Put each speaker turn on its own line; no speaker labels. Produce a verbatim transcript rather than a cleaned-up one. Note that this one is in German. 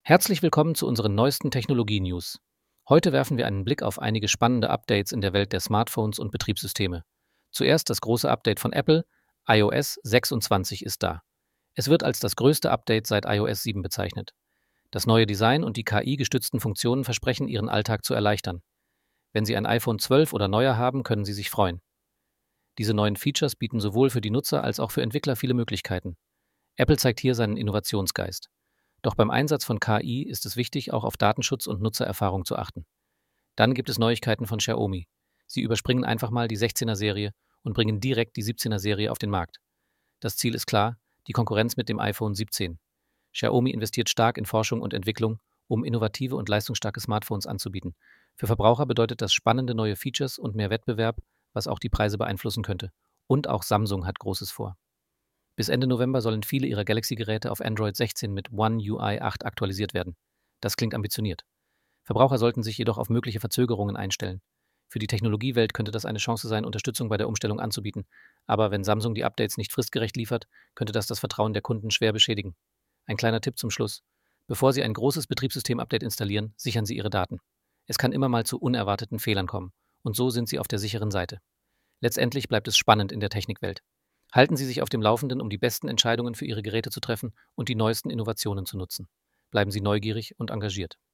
Herzlich willkommen zu unseren neuesten Technologie-News. Heute werfen wir einen Blick auf einige spannende Updates in der Welt der Smartphones und Betriebssysteme. Zuerst das große Update von Apple. iOS sechsundzwanzig ist da. Es wird als das größte Update seit iOS sieben bezeichnet. Das neue Design und die K I-gestützten Funktionen versprechen, Ihren Alltag zu erleichtern. Wenn Sie ein iPhone zwölf oder neuer haben, können Sie sich freuen. Diese neuen Features bieten sowohl für die Nutzer als auch für Entwickler viele Möglichkeiten. Apple zeigt hier seinen Innovationsgeist. Doch beim Einsatz von K I ist es wichtig, auch auf Datenschutz und Nutzererfahrung zu achten. Dann gibt es Neuigkeiten von Xiaomi. Sie überspringen einfach mal die sechzehner-Serie und bringen direkt die siebzehner-Serie auf den Markt. Das Ziel ist klar, die Konkurrenz mit dem iPhone siebzehn. Xiaomi investiert stark in Forschung und Entwicklung, um innovative und leistungsstarke Smartphones anzubieten. Für Verbraucher bedeutet das spannende neue Features und mehr Wettbewerb, was auch die Preise beeinflussen könnte. Und auch Samsung hat Großes vor. Bis Ende November sollen viele ihrer Galaxy-Geräte auf Android sechzehn mit One U I acht aktualisiert werden. Das klingt ambitioniert. Verbraucher sollten sich jedoch auf mögliche Verzögerungen einstellen. Für die Technologiewelt könnte das eine Chance sein, Unterstützung bei der Umstellung anzubieten. Aber wenn Samsung die Updates nicht fristgerecht liefert, könnte das das Vertrauen der Kunden schwer beschädigen. Ein kleiner Tipp zum Schluss. Bevor Sie ein großes Betriebssystem-Update installieren, sichern Sie Ihre Daten. Es kann immer mal zu unerwarteten Fehlern kommen. Und so sind Sie auf der sicheren Seite. Letztendlich bleibt es spannend in der Technikwelt. Halten Sie sich auf dem Laufenden, um die besten Entscheidungen für Ihre Geräte zu treffen und die neuesten Innovationen zu nutzen. Bleiben Sie neugierig und engagiert.